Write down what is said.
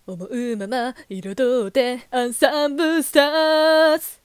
思うまま彩ってアンサンブルスターズ。